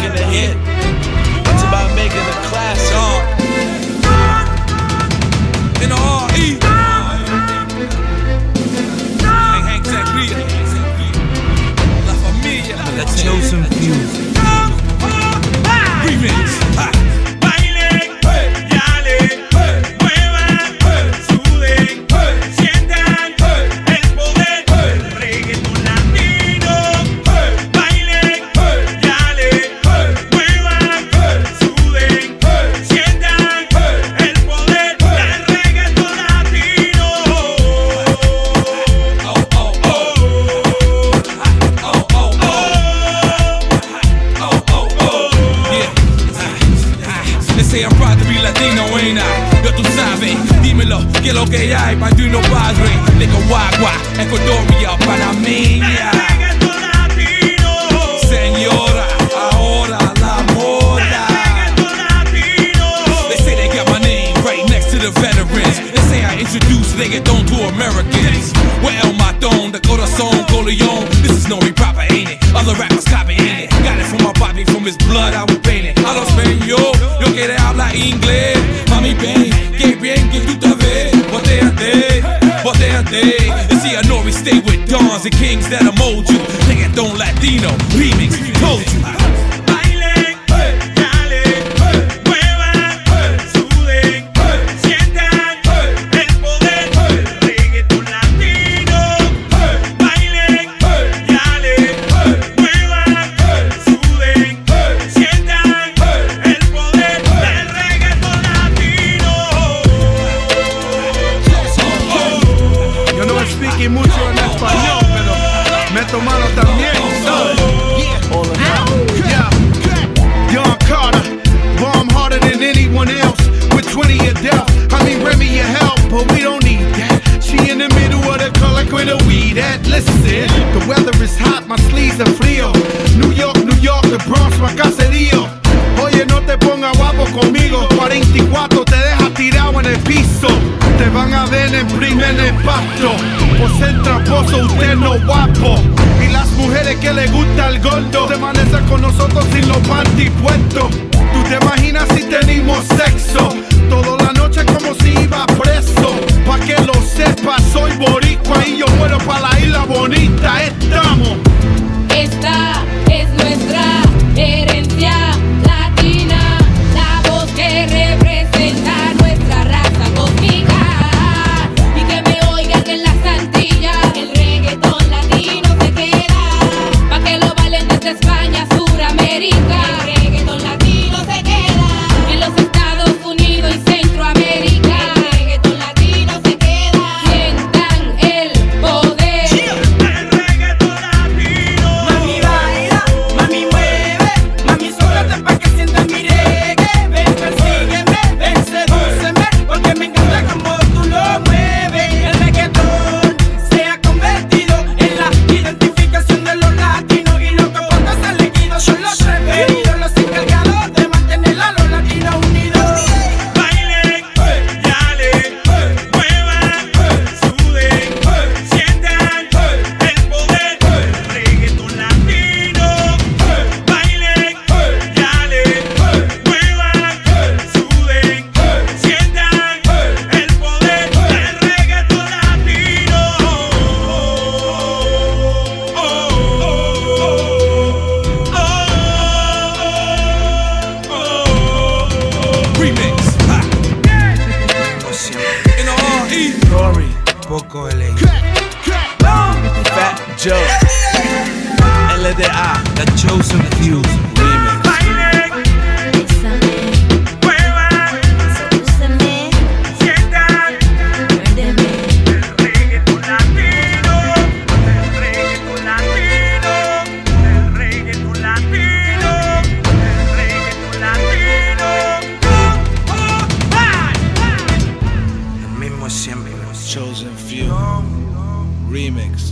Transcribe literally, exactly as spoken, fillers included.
making a hit. It's about making a classic. In the R E Hey, Hank Sangria, La Familia, The Chosen Few Remix. I'm proud to be Latino, ain't I? Yo, tú sabes, dímelo, que lo que hay, Padrino Padre, Nicaragua, Ecuadoria, Panameña. Señora, ahora la moda. They say they got my name right next to the veterans. They say I introduce reggaeton to Americans. Well, my throne, the corazón, Coleon. This is no proper, ain't it? Other rappers copying it. Got it from my body, from his blood, I was painted. I don't spend yo, yo quiere hablar inglés. Mami, ven, que bien que tú te ves. Botéate, botéate. And see, I know we stay with dons and kings that'll mold you. Reggaeton Latino, remix, told you. Mucho en español, pero meto mano también, ¿sabes? Yeah, Young Carter, bomb harder than anyone else. With twenty of death, I mean Remy your help, but we don't need that. She in the middle of the car like where the weed at. Listen, the weather is hot, my sleeves are frío. New York, New York, the Bronx, my caserío. Oye, no te pongas guapo conmigo. cuarenta y cuatro te deja tirado en el piso. Te van a ver en primer impacto. Por ser tramposo, usted no guapo. Y las mujeres que le gusta el gordo permanecen con nosotros sin los panty puestos. Tú te imaginas si tenemos sexo toda la noche como si iba preso. Pa' que lo sepas, soy boricua y yo muero pa' la isla bonita. Estamos. Esta es nuestra herencia latina, la voz que representa nuestra raza cósmica. Y que me oigan en las Antillas, el reggaetón latino se queda, pa' que lo bailen desde España, Suramérica. El reggaetón latino se queda en los Estados Unidos y Centroamérica. El reggaetón latino se queda, sientan el poder. El reggaetón latino. Mami baila, mami mueve, mami sóbrate pa' que sientas mi reggae. Ven, persígueme, ven, sedúceme, porque me encanta como tú lo mueves. El reggaetón se ha convertido en la identificación de los latinos, y los que pocos han elegido son los referidos, los encargados de mantener a los latinos unidos. Bailen, yale, muevan, suden, sientan el poder. El reggaetón latino. Bailen, yale, muevan, suden, sientan el poder. El reggaetón latino. Remix. Ha. In the R E Rory, Poco L A Fat Joe, L D A, The Chosen Few Remix. el mismo siempre. Chosen Few Remix.